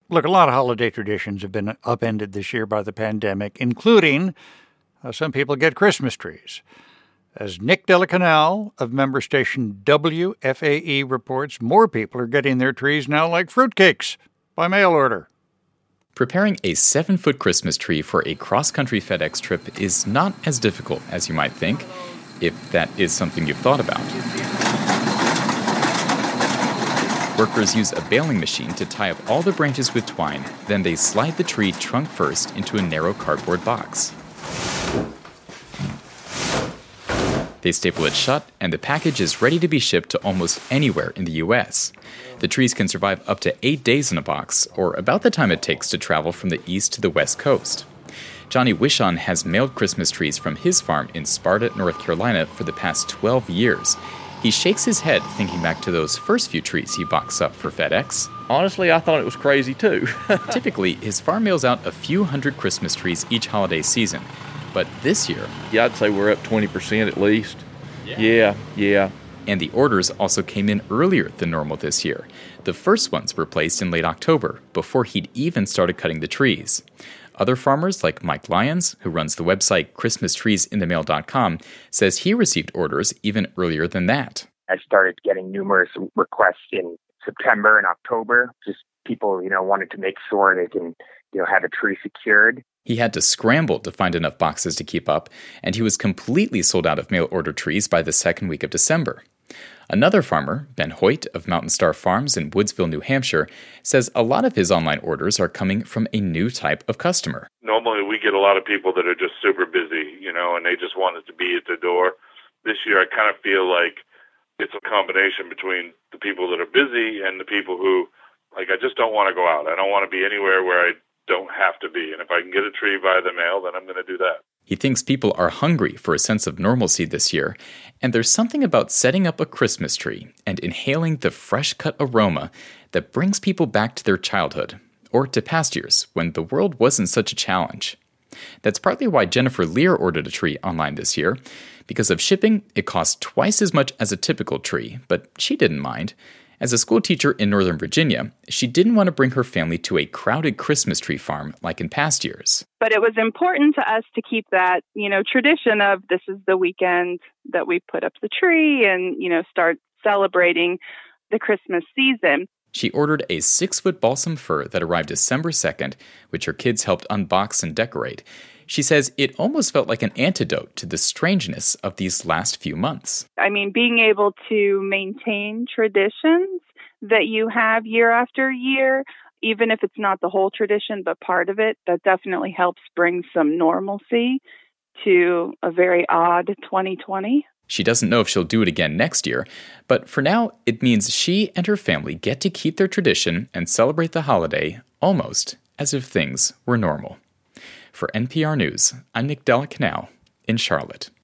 Look, a lot of holiday traditions have been upended this year by the pandemic, including some people get Christmas trees. As Nick Delacanal of member station WFAE reports, more people are getting their trees now like fruitcakes by mail order. Preparing a 7-foot Christmas tree for a cross-country FedEx trip is not as difficult as you might think, if that is something you've thought about. Workers use a baling machine to tie up all the branches with twine, then they slide the tree trunk first into a narrow cardboard box. They staple it shut, and the package is ready to be shipped to almost anywhere in the U.S. The trees can survive up to 8 days in a box, or about the time it takes to travel from the east to the west coast. Johnny Wishon has mailed Christmas trees from his farm in Sparta, North Carolina for the past 12 years. He shakes his head thinking back to those first few trees he boxed up for FedEx. Honestly, I thought it was crazy too. Typically, his farm mails out a few hundred Christmas trees each holiday season. But this year... Yeah, I'd say we're up 20% at least. Yeah. And the orders also came in earlier than normal this year. The first ones were placed in late October, before he'd even started cutting the trees. Other farmers, like Mike Lyons, who runs the website ChristmasTreesInTheMail.com, says he received orders even earlier than that. I started getting numerous requests in September and October. Just people, wanted to make sure they can, have a tree secured. He had to scramble to find enough boxes to keep up, and he was completely sold out of mail-order trees by the second week of December. Another farmer, Ben Hoyt of Mountain Star Farms in Woodsville, New Hampshire, says a lot of his online orders are coming from a new type of customer. Normally we get a lot of people that are just super busy, and they just want it to be at the door. This year I kind of feel like it's a combination between the people that are busy and the people who, I just don't want to go out. I don't want to be anywhere where I don't have to be. And if I can get a tree via the mail, then I'm going to do that. He thinks people are hungry for a sense of normalcy this year, and there's something about setting up a Christmas tree and inhaling the fresh-cut aroma that brings people back to their childhood, or to past years when the world wasn't such a challenge. That's partly why Jennifer Lear ordered a tree online this year. Because of shipping, it cost twice as much as a typical tree, but she didn't mind. As a school teacher in Northern Virginia, she didn't want to bring her family to a crowded Christmas tree farm like in past years. But it was important to us to keep that, tradition of this is the weekend that we put up the tree and, start celebrating the Christmas season. She ordered a 6-foot balsam fir that arrived December 2nd, which her kids helped unbox and decorate. She says it almost felt like an antidote to the strangeness of these last few months. Being able to maintain traditions that you have year after year, even if it's not the whole tradition, but part of it, that definitely helps bring some normalcy to a very odd 2020. She doesn't know if she'll do it again next year, but for now, it means she and her family get to keep their tradition and celebrate the holiday almost as if things were normal. For NPR News, I'm Nick Delacanal in Charlotte.